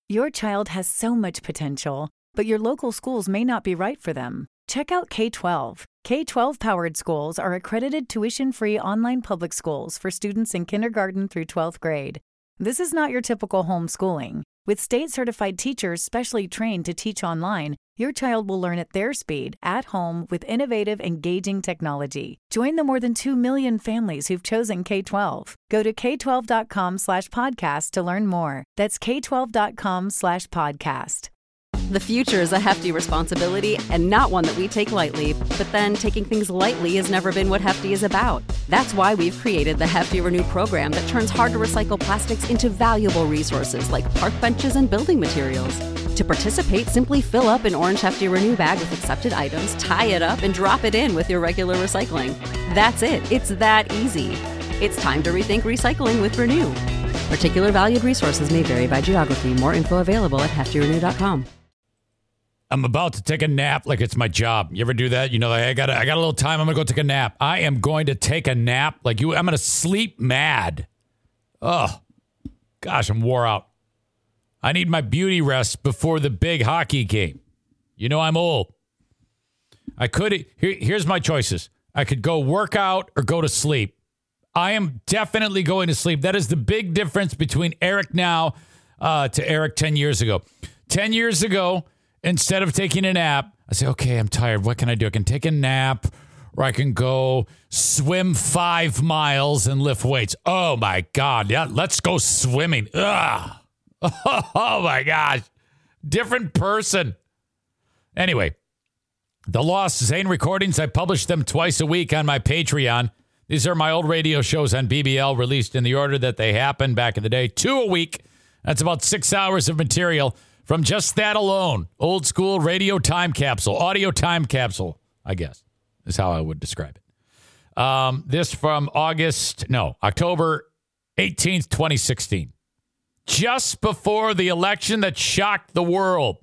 Your child has so much potential, but your local schools may not be right for them. Check out K-12. K-12 powered schools are accredited tuition-free online public schools for students in kindergarten through 12th grade. This is not your typical homeschooling. With state-certified teachers specially trained to teach online, your child will learn at their speed, at home, with innovative, engaging technology. Join the more than 2 million families who've chosen K-12. Go to k12.com/podcast to learn more. That's k12.com/podcast. The future is a hefty responsibility and not one that we take lightly. But then taking things lightly has never been what Hefty is about. That's why we've created the Hefty Renew program that turns hard-to-recycle plastics into valuable resources like park benches and building materials. To participate, simply fill up an orange Hefty Renew bag with accepted items, tie it up, and drop it in with your regular recycling. That's it. It's that easy. It's time to rethink recycling with Renew. Particular valued resources may vary by geography. More info available at heftyrenew.com. I'm about to take a nap like it's my job. You ever do that? You know, like, I got a little time. I'm going to go take a nap. I am going to take a nap like you. I'm going to sleep mad. Oh, gosh, I'm wore out. I need my beauty rest before the big hockey game. You know, I'm old. Here's my choices. I could go work out or go to sleep. I am definitely going to sleep. That is the big difference between Eric now to Eric 10 years ago. 10 years ago, instead of taking a nap, I say, okay, I'm tired. What can I do? I can take a nap, or I can go swim 5 miles and lift weights. Oh, my God. Yeah, let's go swimming. Ugh. Oh, my gosh. Different person. Anyway, the Lost Zane recordings, I publish them twice a week on my Patreon. These are my old radio shows on BBL released in the order that they happened back in the day. 2 a week. That's about 6 hours of material from just that alone. Old school radio time capsule, audio time capsule, I guess, is how I would describe it. This from October 18th, 2016. Just before the election that shocked the world.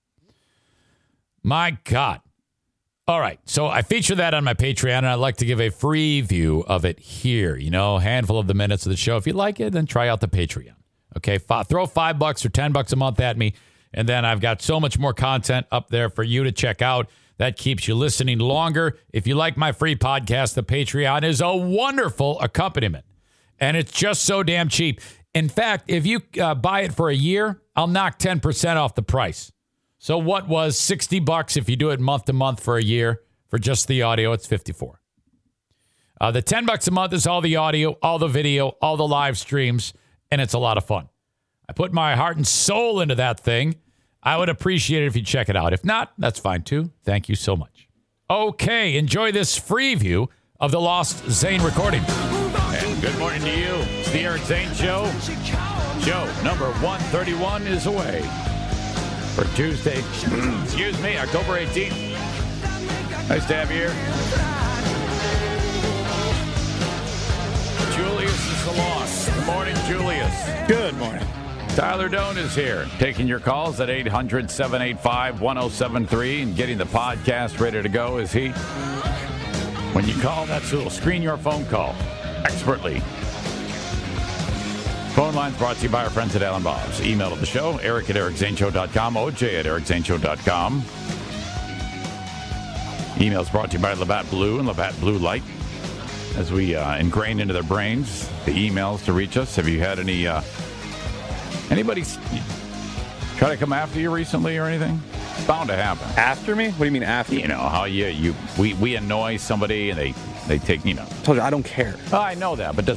My God. All right, so I feature that on my Patreon, and I'd like to give a free view of it here. You know, a handful of the minutes of the show. If you like it, then try out the Patreon. Okay, throw $5 or $10 a month at me, and then I've got so much more content up there for you to check out. That keeps you listening longer. If you like my free podcast, the Patreon is a wonderful accompaniment, and it's just so damn cheap. In fact, if you buy it for a year, I'll knock 10% off the price. So what was $60 if you do it month to month for a year for just the audio? It's $54. The $10 a month is all the audio, all the video, all the live streams, and it's a lot of fun. I put my heart and soul into that thing. I would appreciate it if you check it out. If not, that's fine too. Thank you so much. Okay, enjoy this free view of the Lost Zane recording. And good morning to you. It's the Eric Zane Show. Show number 131 is away for Tuesday, October 18th. Nice to have you here. Julius is the loss. Good morning, Julius. Good morning. Tyler Doan is here, taking your calls at 800-785-1073 and getting the podcast ready to go. Is he? When you call, that's who will screen your phone call expertly. Phone lines brought to you by our friends at Allen Bob's. Email to the show, eric@ericzaneshow.com, oj@ericzaneshow.com. Emails brought to you by Labatt Blue and Labatt Blue Light. As we ingrain into their brains the emails to reach us. Have you had anybody try to come after you recently or anything? It's bound to happen. After me? What do you mean after? You know how we annoy somebody and they take, you know. I told you I don't care. Oh, I know that, but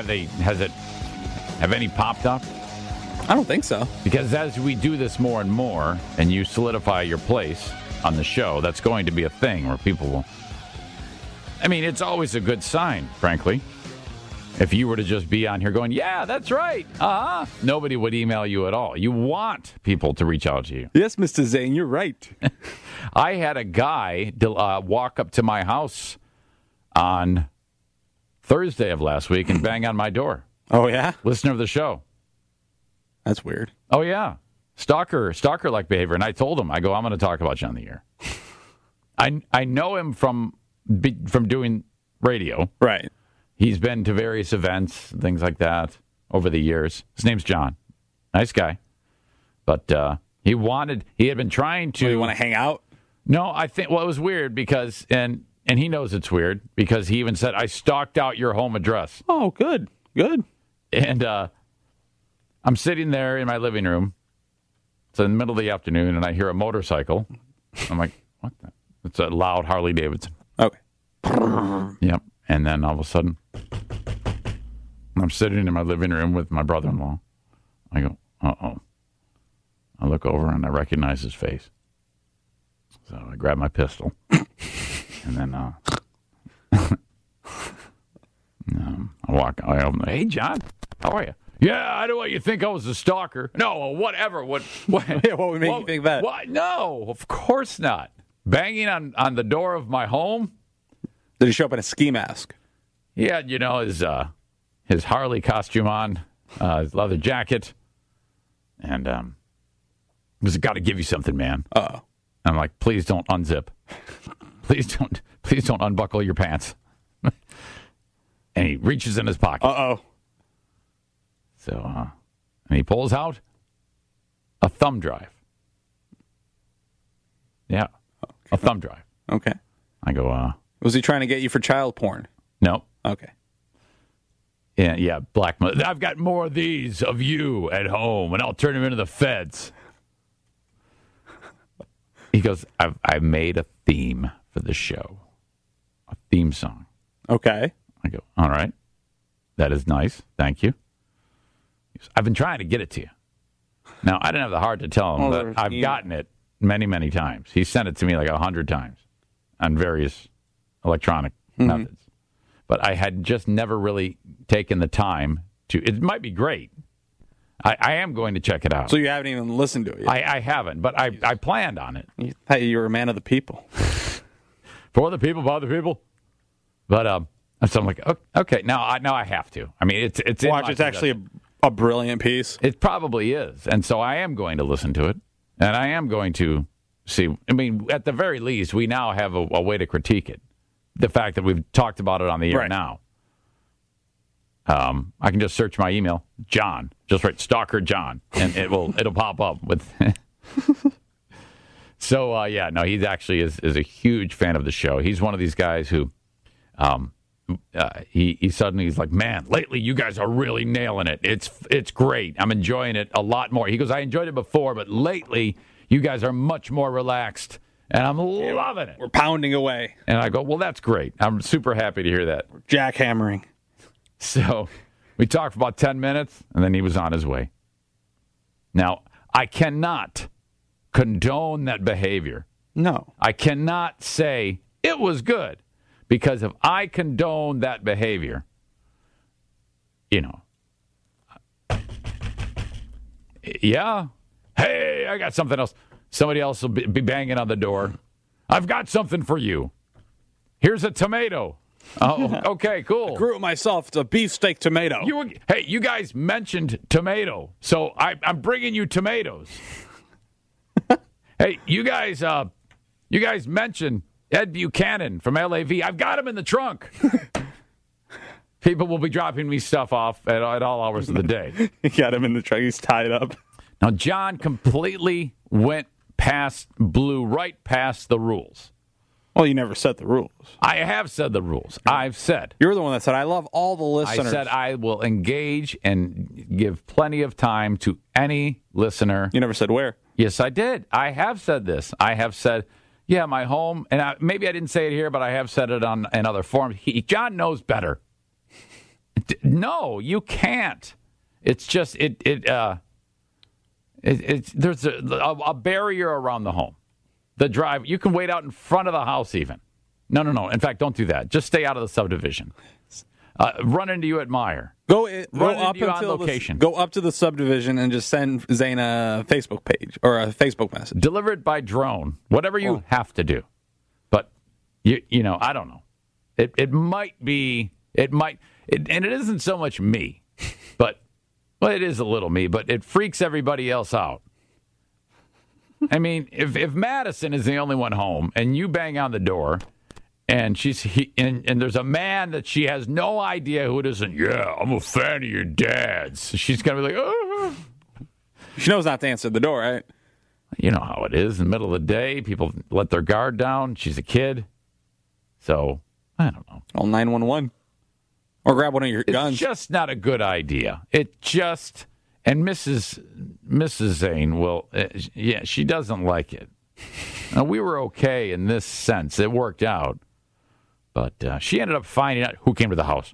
have any popped up? I don't think so. Because as we do this more and more, and you solidify your place on the show, that's going to be a thing where people will. I mean, it's always a good sign, frankly. If you were to just be on here going, yeah, that's right. Nobody would email you at all. You want people to reach out to you. Yes, Mr. Zane, you're right. I had a guy walk up to my house on Thursday of last week and bang on my door. Oh, yeah? Listener of the show. That's weird. Oh, yeah. Stalker-like behavior. And I told him, I'm going to talk about you on the air. I know him from doing radio. Right. He's been to various events, things like that, over the years. His name's John. Nice guy. But he had been trying to. Do you want to hang out? No, I think, well, it was weird because, and he knows it's weird because he even said, I stalked out your home address. Oh, good. And I'm sitting there in my living room. It's in the middle of the afternoon, and I hear a motorcycle. I'm like, what the? It's a loud Harley Davidson. Okay. Yep. And then all of a sudden, I'm sitting in my living room with my brother-in-law. I go, uh-oh. I look over, and I recognize his face. So I grab my pistol, and then I walk. I open. Hey, John, how are you? Yeah, I don't want you to think I was a stalker. No, well, whatever. What Yeah, what would make you think that? What? No, of course not. Banging on the door of my home. Did he show up in a ski mask? He had, his Harley costume on, his leather jacket, and was got to give you something, man. Uh-oh. I'm like, please don't unzip. Please don't unbuckle your pants. And he reaches in his pocket. Uh-oh. So, and he pulls out a thumb drive. Yeah, okay. A thumb drive. Okay. I go, was he trying to get you for child porn? No. Okay. Yeah, blackmail. I've got more of these of you at home, and I'll turn them into the feds. He goes, I've made a theme for the show. A theme song. Okay. I go, all right. That is nice. Thank you. He goes, I've been trying to get it to you. Now, I didn't have the heart to tell him that I've gotten it many, many times. He sent it to me like 100 times on various electronic methods. But I had just never really taken the time to. It might be great. I am going to check it out. So you haven't even listened to it yet? I haven't, but I planned on it. You thought you were a man of the people. For the people, by the people. But so I'm like, okay, now I have to. I mean, it's Watch, it's actually a brilliant piece. It probably is, and so I am going to listen to it, and I am going to see. I mean, at the very least, we now have a way to critique it. The fact that we've talked about it on the air now. I can just search my email, John. Just write Stalker John, and it'll pop up with. So he actually is a huge fan of the show. He's one of these guys who, he's like, man, lately you guys are really nailing it. It's great. I'm enjoying it a lot more. He goes, I enjoyed it before, but lately you guys are much more relaxed, and I'm loving it. We're pounding away. And I go, well, that's great. I'm super happy to hear that. We're jackhammering. So we talked for about 10 minutes, and then he was on his way. Now, I cannot condone that behavior. No. I cannot say it was good, because if I condone that behavior, yeah, hey, I got something else. Somebody else will be banging on the door. I've got something for you. Here's a tomato. Oh, okay, cool. I grew it myself. It's a beefsteak tomato. You guys mentioned tomato, so I'm bringing you tomatoes. Hey, you guys mentioned Ed Buchanan from LAV. I've got him in the trunk. People will be dropping me stuff off at all hours of the day. You got him in the trunk. He's tied up. Now, John completely blew right past the rules. Well, you never set the rules. I have said the rules. I've said. You're the one that said, I love all the listeners. I said I will engage and give plenty of time to any listener. You never said where. Yes, I did. I have said this. I have said, yeah, my home, and maybe I didn't say it here, but I have said it in other forms. John knows better. No, you can't. It's just, there's a barrier around the home. The drive, you can wait out in front of the house even. No. In fact, don't do that. Just stay out of the subdivision. Run into you at Meyer. Go up to the subdivision and just send Zane a Facebook page or a Facebook message. Deliver it by drone. Whatever you have to do. But I don't know. It might be. And it isn't so much me, but it is a little me. But it freaks everybody else out. I mean, if Madison is the only one home and you bang on the door and and there's a man that she has no idea who it is, and yeah, I'm a fan of your dad's, she's going to be like, oh. She knows not to answer the door, right? You know how it is. In the middle of the day, people let their guard down. She's a kid. So, I don't know. Call 911. Or grab one of your guns. It's just not a good idea. It just... And Mrs. Zane will... she doesn't like it. Now, we were okay in this sense. It worked out. But she ended up finding out who came to the house.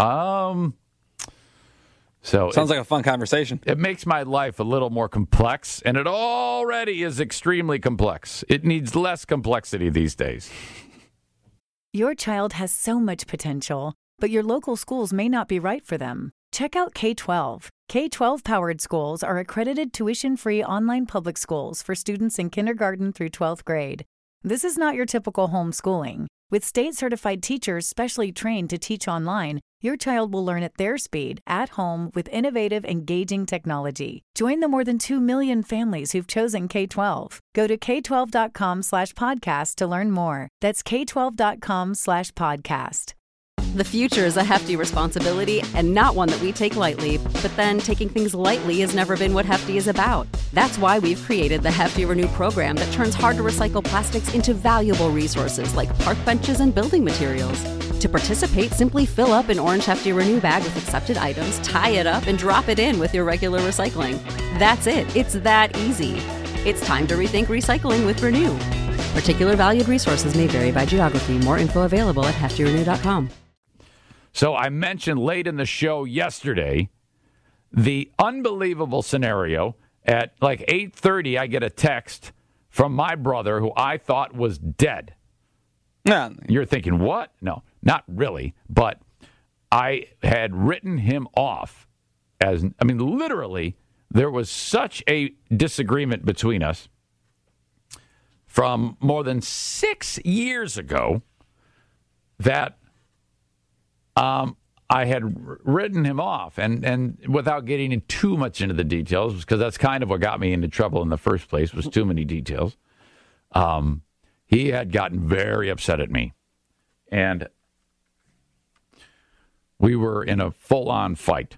So sounds like a fun conversation. It makes my life a little more complex, and it already is extremely complex. It needs less complexity these days. Your child has so much potential, but your local schools may not be right for them. Check out K-12. K-12-powered schools are accredited tuition-free online public schools for students in kindergarten through 12th grade. This is not your typical homeschooling. With state-certified teachers specially trained to teach online, your child will learn at their speed, at home, with innovative, engaging technology. Join the more than 2 million families who've chosen K-12. Go to k12.com/podcast to learn more. That's k12.com/podcast. The future is a hefty responsibility and not one that we take lightly. But then taking things lightly has never been what Hefty is about. That's why we've created the Hefty Renew program that turns hard-to-recycle plastics into valuable resources like park benches and building materials. To participate, simply fill up an orange Hefty Renew bag with accepted items, tie it up, and drop it in with your regular recycling. That's it. It's that easy. It's time to rethink recycling with Renew. Particular valued resources may vary by geography. More info available at heftyrenew.com. So I mentioned late in the show yesterday the unbelievable scenario. At like 8:30, I get a text from my brother who I thought was dead. You're thinking, what? No, not really. But I had written him off as, I mean, literally, there was such a disagreement between us from more than 6 years ago that I had written him off, and without getting in too much into the details, because that's kind of what got me into trouble in the first place, was too many details. He had gotten very upset at me, and we were in a full-on fight.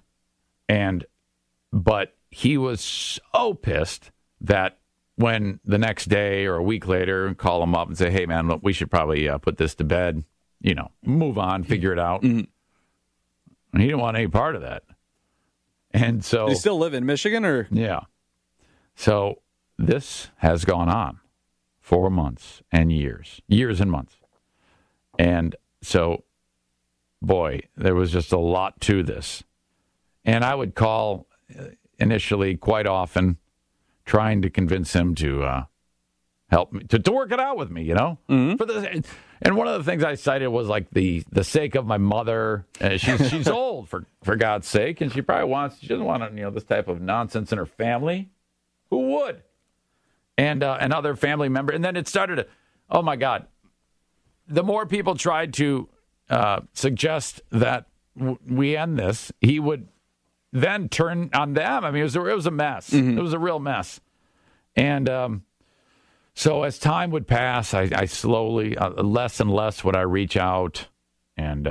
But he was so pissed that when the next day or a week later, call him up and say, hey, man, look, we should probably put this to bed. You know, move on, figure it out. Mm-hmm. And he didn't want any part of that. And so... Do you still live in Michigan, or...? Yeah. So this has gone on for months and years and months. And so, boy, there was just a lot to this. And I would call initially quite often trying to convince him to help me, to work it out with me, you know? Mm-hmm. And one of the things I cited was like the sake of my mother. She's old, for God's sake, and she doesn't want this type of nonsense in her family. Who would? And other family member. And then it started to, oh my God. The more people tried to suggest that we end this, he would then turn on them. I mean, it was a mess. Mm-hmm. It was a real mess. And so as time would pass, I slowly, less and less would I reach out. And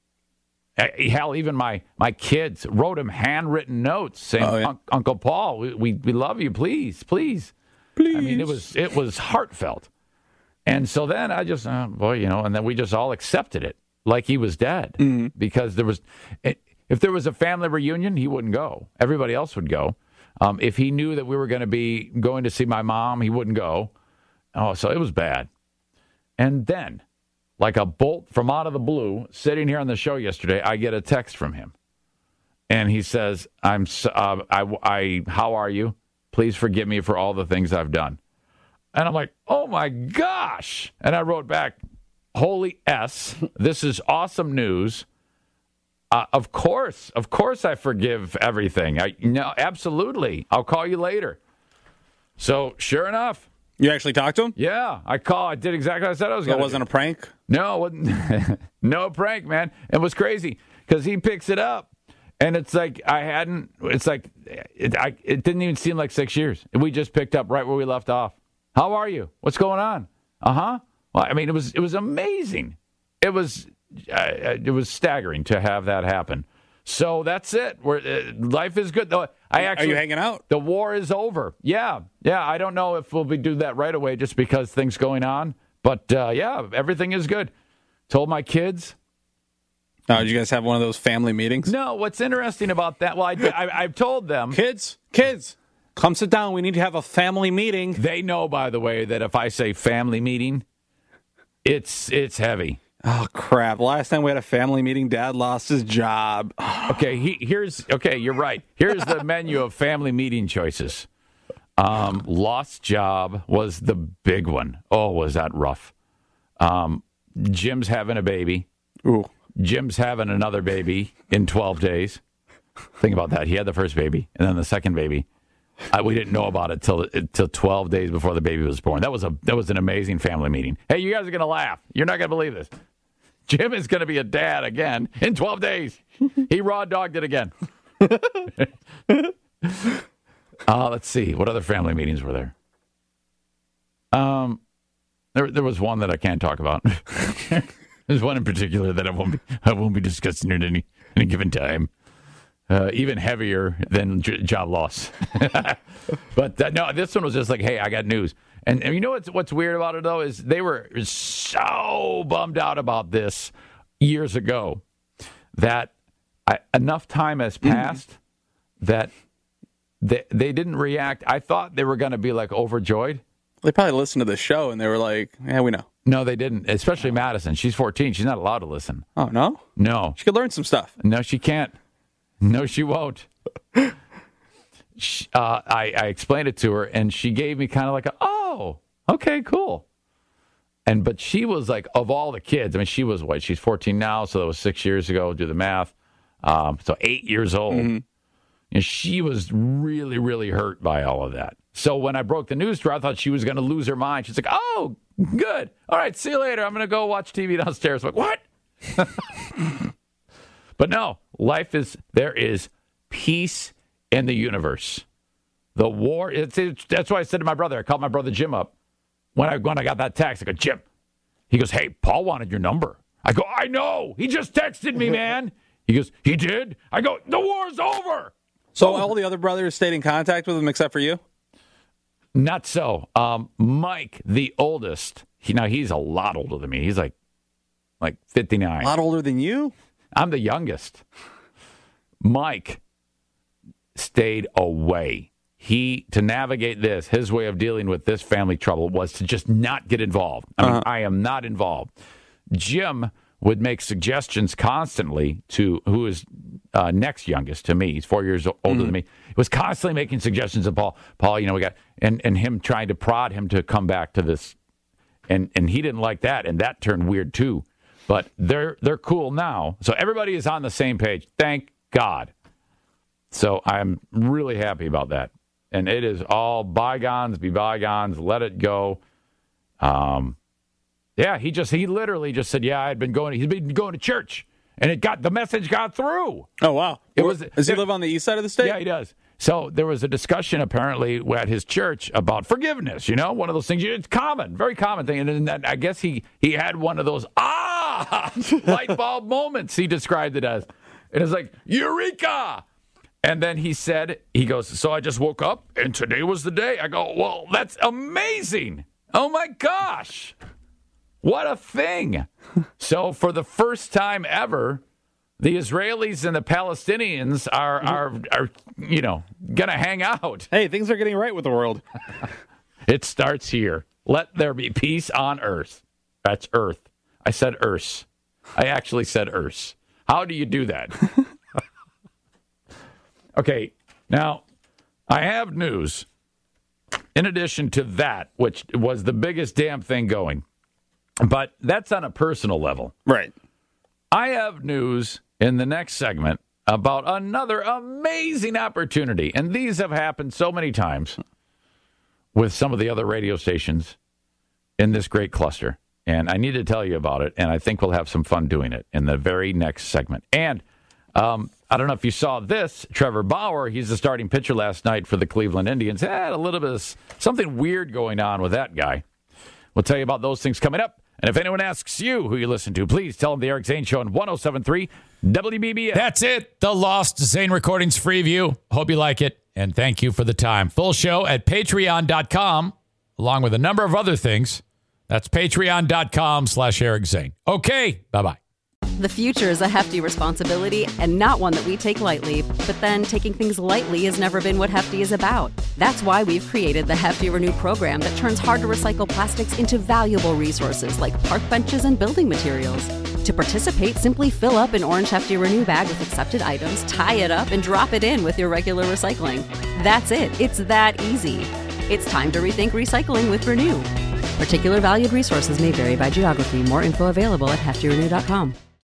hell, even my kids wrote him handwritten notes saying, Uncle Paul, we love you. Please. I mean, it was heartfelt. And so then I just, and then we just all accepted it like he was dead. Mm-hmm. Because if there was a family reunion, he wouldn't go. Everybody else would go. If he knew that we were going to be going to see my mom, he wouldn't go. Oh, so it was bad. And then, like a bolt from out of the blue, sitting here on the show yesterday, I get a text from him. And he says, how are you? Please forgive me for all the things I've done. And I'm like, oh my gosh. And I wrote back, holy S, this is awesome news. Of course I forgive everything. Absolutely. I'll call you later. So sure enough. You actually talked to him? Yeah, I did exactly what I said I was going to do. That wasn't a prank? No, it wasn't. No prank, man. It was crazy because he picks it up, and it's like it didn't even seem like 6 years. We just picked up right where we left off. How are you? What's going on? Uh-huh. Well, I mean, it was amazing. It was staggering to have that happen. So that's it. Life is good. Are you hanging out? The war is over. Yeah. I don't know if we'll do that right away just because things going on. But, everything is good. Told my kids. Oh, did you guys have one of those family meetings? No, what's interesting about that, well, I've told them. Kids, come sit down. We need to have a family meeting. They know, by the way, that if I say family meeting, it's heavy. Oh, crap. Last time we had a family meeting, Dad lost his job. Okay, you're right. Here's the menu of family meeting choices. Lost job was the big one. Oh, was that rough. Jim's having a baby. Ooh. Jim's having another baby in 12 days. Think about that. He had the first baby, and then the second baby. We didn't know about it till 12 days before the baby was born. That was an amazing family meeting. Hey, you guys are going to laugh. You're not going to believe this. Jim is going to be a dad again in 12 days. He raw dogged it again. Let's see. What other family meetings were there? There was one that I can't talk about. There's one in particular that I won't be discussing at any given time. Even heavier than job loss. But no, this one was just like, hey, I got news. And you know what's weird about it, though, is they were so bummed out about this years ago that enough time has passed that they didn't react. I thought they were going to be, like, overjoyed. They probably listened to the show, and they were like, yeah, we know. No, they didn't, especially Madison. She's 14. She's not allowed to listen. Oh, no? No. She could learn some stuff. No, she can't. No, she won't. I explained it to her, and she gave me kind of like oh, okay, cool. But she was like, of all the kids, I mean, she was what? She's 14 now, so that was 6 years ago. Do the math. So 8 years old. Mm-hmm. And she was really, really hurt by all of that. So when I broke the news to her, I thought she was going to lose her mind. She's like, oh, good. All right, see you later. I'm going to go watch TV downstairs. I'm like, what? But no, there is peace in the universe. The war, that's why I said to my brother, I called my brother Jim up. When I got that text, I go, Jim. He goes, hey, Paul wanted your number. I go, I know. He just texted me, man. He goes, he did? I go, the war's over. So all the other brothers stayed in contact with him except for you? Not so. Mike, the oldest, he's a lot older than me. He's like 59. A lot older than you? I'm the youngest. Mike stayed away. To navigate this, his way of dealing with this family trouble was to just not get involved. I mean, I am not involved. Jim would make suggestions constantly to who is next youngest to me. He's 4 years older than me. He was constantly making suggestions to Paul, we got, and him trying to prod him to come back to this. And he didn't like that, and that turned weird too. But they're cool now. So everybody is on the same page. Thank God. So I'm really happy about that. And it is all bygones be bygones. Let it go. Yeah, he literally just said, yeah, he's been going to church. And the message got through. Oh, wow. Does he live on the east side of the state? Yeah, he does. So there was a discussion apparently at his church about forgiveness, one of those things. It's common, very common thing. And I guess he had one of those, light bulb moments, he described it as. And it's like, Eureka! And then he goes, so I just woke up and today was the day. I go, well, that's amazing. Oh my gosh. What a thing. So for the first time ever, the Israelis and the Palestinians are going to hang out. Hey, things are getting right with the world. It starts here. Let there be peace on earth. That's earth. I said earth. I actually said earth. How do you do that? Okay, now, I have news. In addition to that, which was the biggest damn thing going. But that's on a personal level. Right. I have news in the next segment about another amazing opportunity. And these have happened so many times with some of the other radio stations in this great cluster. And I need to tell you about it, and I think we'll have some fun doing it in the very next segment. And I don't know if you saw this. Trevor Bauer, he's the starting pitcher last night for the Cleveland Indians. Had a little bit of something weird going on with that guy. We'll tell you about those things coming up. And if anyone asks you who you listen to, please tell them the Eric Zane Show on 107.3 WBBM. That's it. The Lost Zane Recordings Freeview. Hope you like it. And thank you for the time. Full show at patreon.com, along with a number of other things. That's patreon.com/Eric Zane. Okay, bye-bye. The future is a hefty responsibility and not one that we take lightly. But then taking things lightly has never been what Hefty is about. That's why we've created the Hefty Renew program that turns hard-to-recycle plastics into valuable resources like park benches and building materials. To participate, simply fill up an orange Hefty Renew bag with accepted items, tie it up, and drop it in with your regular recycling. That's it. It's that easy. It's time to rethink recycling with Renew. Particular valued resources may vary by geography. More info available at heftyrenew.com.